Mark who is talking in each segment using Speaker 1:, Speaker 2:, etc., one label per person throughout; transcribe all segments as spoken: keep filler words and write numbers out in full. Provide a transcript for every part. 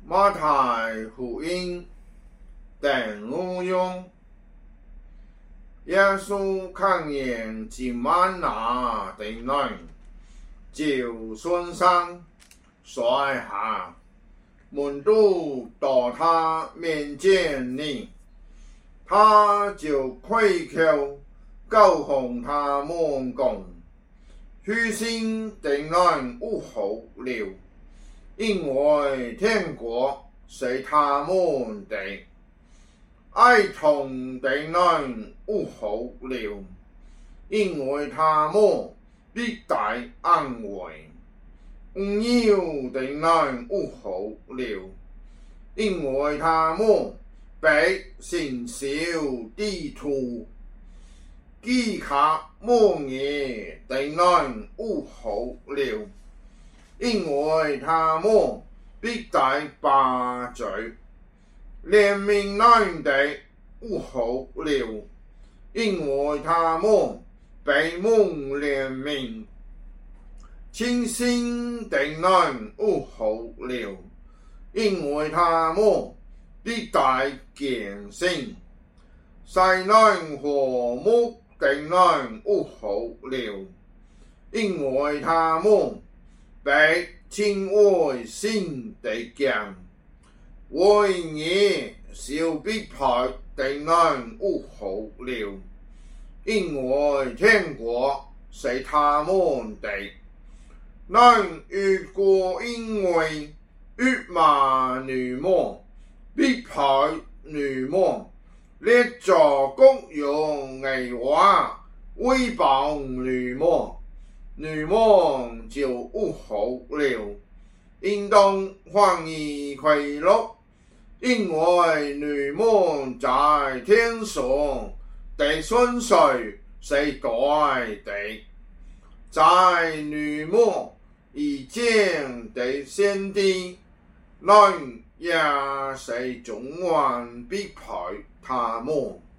Speaker 1: 马太福音第五章，耶稣看见几万那的人，就顺上摔下，门徒到他面前呢，他就跪求告诉他们讲，虚心的人有福了，因为天国是他们的；哀痛的人有福了，因为他们必得安慰；温柔的人有福了，因为他们被承受地土；饥渴慕义的人有福了，因为他们必得把罪；怜悯人的有福了，因为他们被蒙怜悯；清心的人有福了，因为他们必得见性；善良和睦的人有福了，因为他们被称为神的家；为义受逼迫的人有福了，因为天国是他们的。人如果因为辱罵你们、逼迫你们，列作各样的话诽谤你们，你们就有福了，应当欢喜快乐，因为你们在天上的顺序是对的。在你们以前的先知，人也是总愿逼迫他们。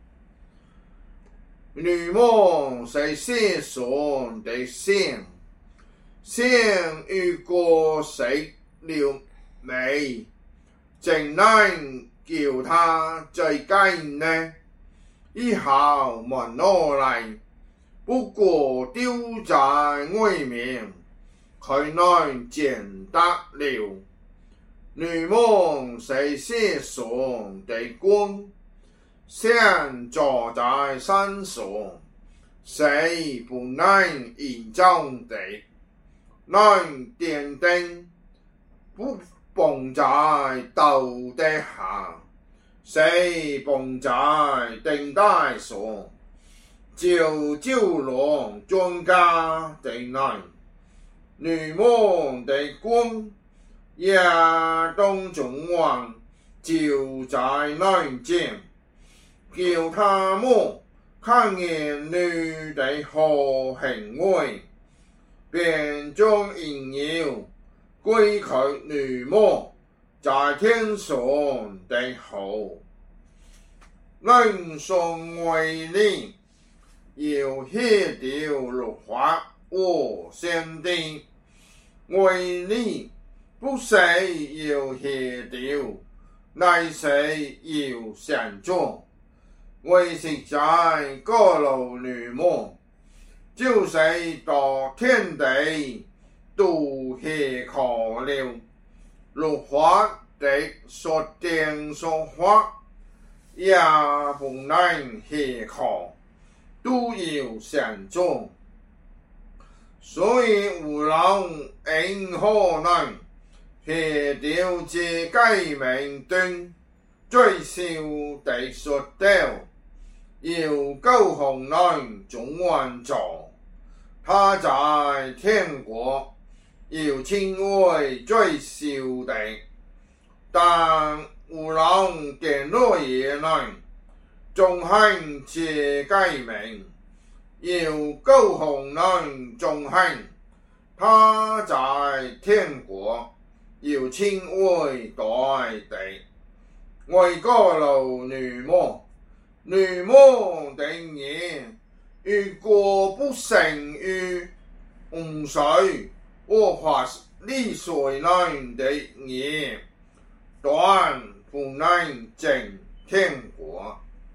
Speaker 1: 你们是世上的线，线如果是了尾，怎能叫他再见呢？以后慢落来，不过丢在外面，佢能见得了。你们是世上的光，像坐在山上，是不能隐藏的；能点灯，不放在斗底下，是放在灯台上，就照亮庄稼的人。你们的光也當總願照在人間，叫他們看見你的好行為，便將榮耀歸給你們在天上的父。人信為你，要寫掉律法和先知，為你不是要寫掉，乃是要成就。為實在告訴你們，就是到天地都寫好了，律法的所定所法，也不能寫好，都要成就。所以有人因可能寫掉這誡命中最少的說掉，要告訴人總願做，他在天國要稱為最少的。但有人見到嘢人仲行這誡命，要告訴人仲行，他在天國要稱為對的。為告訴你們，你們的義如果不勝於洪水和法利賽人的義， 断不能进天国。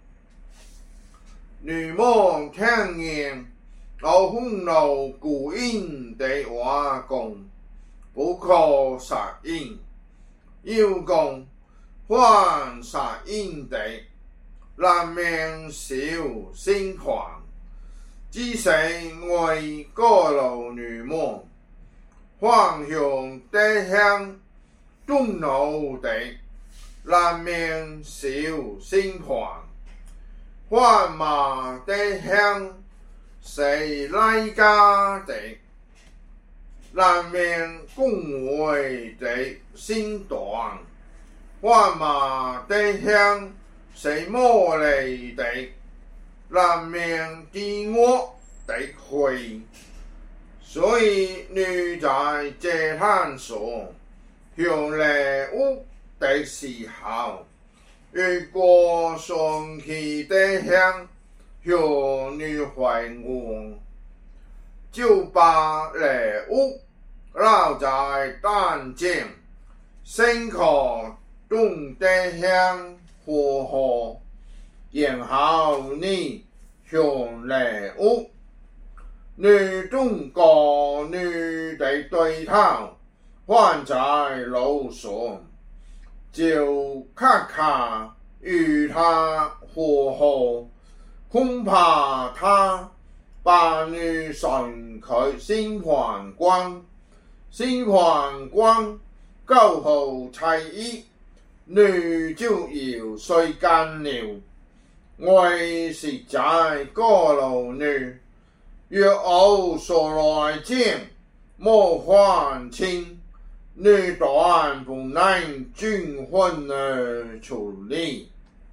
Speaker 1: 女魔听见老红楼古音的话讲，不可杀因，又讲还杀因的，难免小心狂。只是为过路女魔，方向地向东路的，难免小心狂。还马地向谁来家的，难免恭维的心断。还马地向谁莫来的，难免自我的会。所以你在这探索向礼物的时候，如果上去地向向你怀愿，就把礼物留在蛋间，先可动地向和好，然后你向礼物，你中国女的对头放在路上，就咔咔与他和好，恐怕他把你送去新皇宫，新皇宫够好猜疑，你就要衰干了。我是在过路女，若偶所来见，莫还清，你断不能均分而处理。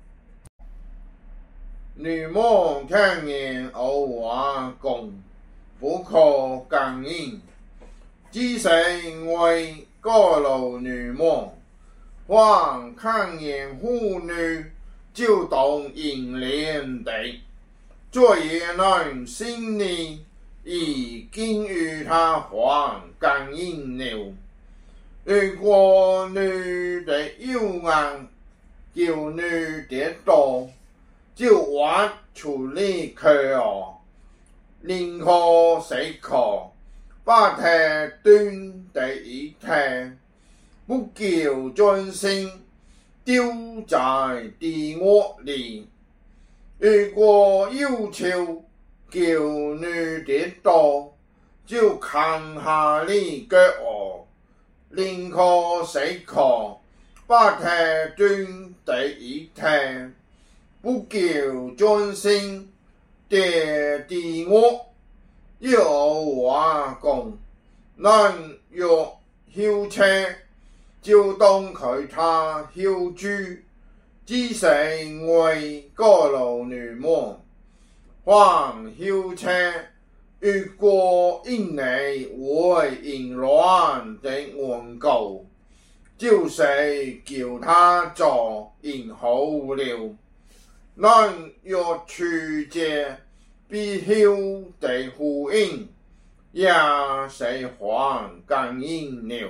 Speaker 1: 女魔听见我话讲，不可感应，只是为过路女魔，还看见妇女就懂引脸的，这也能心里已经与他还感应了。如果你的幽暗叫你跌倒，就挖出你去哦，宁可死可，把它端的一天，不叫尊心丢在地窝里。如果要求叫你跌倒，就砍下你脚哦，宁可死可，把它端的一天，不叫尊心跌地窝。有话讲，能若休车，就當佢他休豬，只是為過路女魔，還休車，如果因你會淫亂的緣故，就是叫他做淫好了。能若處這必休的呼應，也是還感應了。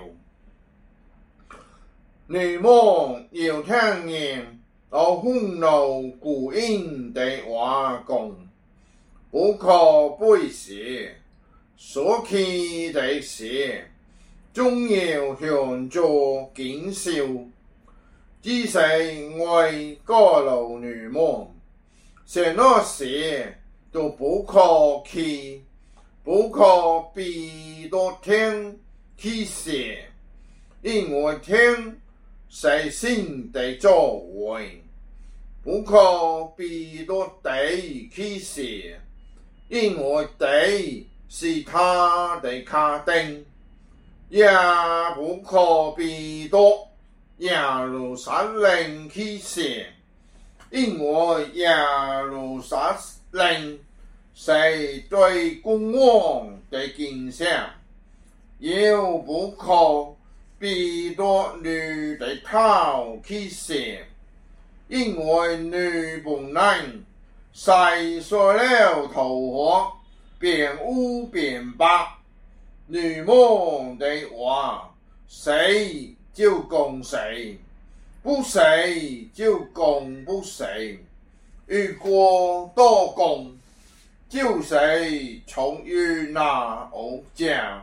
Speaker 1: 女魔要聽見我憤怒故應的話講，不可背時，所期的事，總要向作檢視。只是為過路女魔，什麼事都不可去，不可避多聽去寫，因為聽是心的作為，不可避多地去寫，因為地是他的卡定，也不可避多耶路撒冷去寫，因為耶路撒冷是對君王的敬仰，也不可避多女的頭去寫，因為女不能曬碎了頭髮，變污變白。女魔的話，誰就講誰， 不死就功不死，如果多功，就是从于那屋家。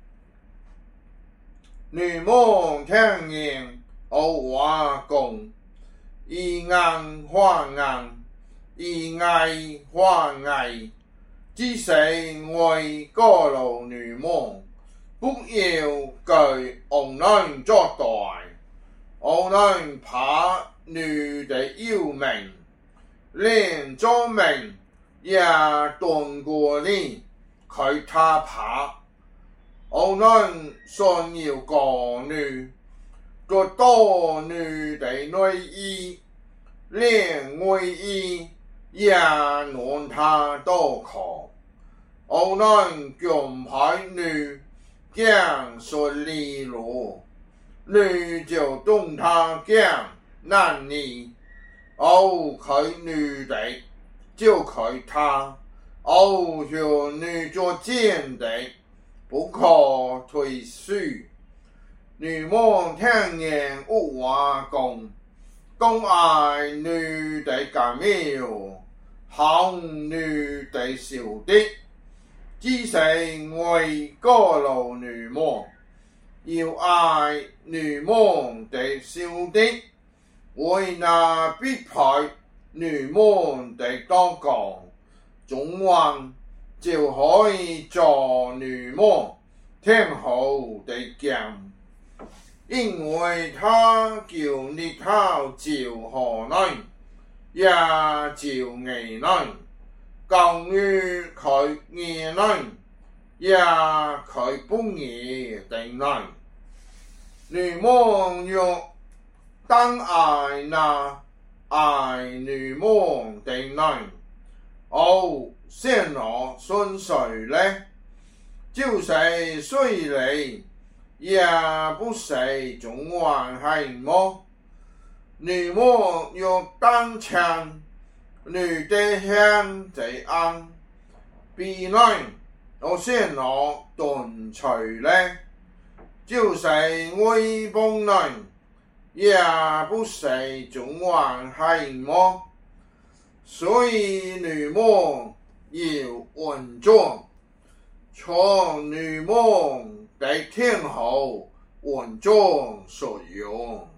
Speaker 1: 女梦听见我话讲，以眼还眼，以爱还爱，只是为过路女梦，不要佢红人作大，红人怕女的要命，连做命也断过你，佢他怕。红人想要个女，个多女的内衣，连外衣也让他多看。红人强派女讲顺利路，女就动他讲难你，哦佢女的就佢他，哦就女做贱的。不可退缩，女梦听见我话讲，讲爱女的感妙，行女的笑的，只是为过路女梦，要爱女梦的笑的，为那必派女梦的当讲，总还。就可以做女梦天后的讲，因为他叫日頭照河內，也照夜內，教於佢夜內，也佢半夜地內。女夢若當愛那愛女夢地內，哦。先攞順水呢，就是水嚟，也不是總還係麼？女魔若當槍，女的香在暗，必然我先攞斷水呢，就是微崩人，也不是總還係麼？所以女魔。要穩重，從女夢的天后穩重所用。